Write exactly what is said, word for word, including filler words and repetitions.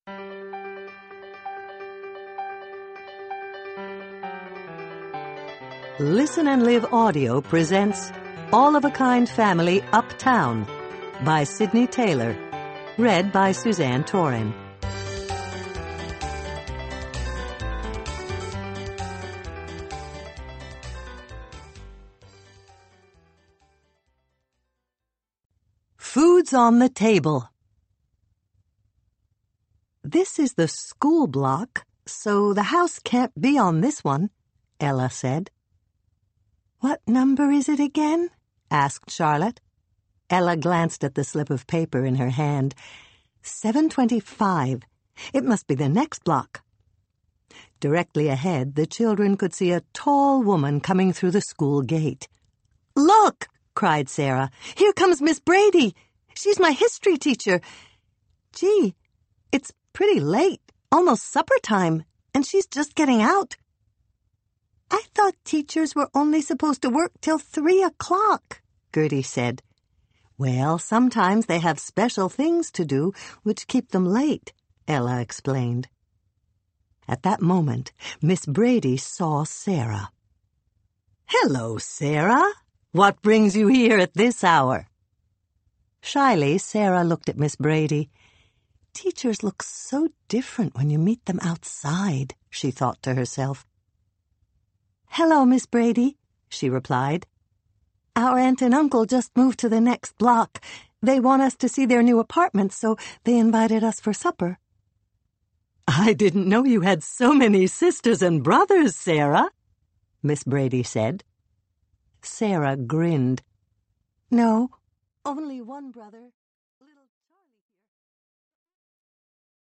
Listen and Live Audio presents All of a Kind Family Uptown by Sydney Taylor, read by Suzanne Torin. Food's on the table. This is the school block, so the house can't be on this one, Ella said. What number is it again? Asked Charlotte. Ella glanced at the slip of paper in her hand. seven twenty-five. It must be the next block. Directly ahead, the children could see a tall woman coming through the school gate. "Look!" cried Sarah. "Here comes Miss Brady. She's my history teacher. Gee, it's pretty late, almost supper time, and she's just getting out." "I thought teachers were only supposed to work till three o'clock, Gertie said. "Well, sometimes they have special things to do which keep them late," Ella explained. At that moment, Miss Brady saw Sarah. "Hello, Sarah. What brings you here at this hour?" Shyly, Sarah looked at Miss Brady. Teachers look so different when you meet them outside, she thought to herself. "Hello, Miss Brady," she replied. "Our aunt and uncle just moved to the next block. They want us to see their new apartment, so they invited us for supper." "I didn't know you had so many sisters and brothers, Sarah," Miss Brady said. Sarah grinned. "No, only one brother."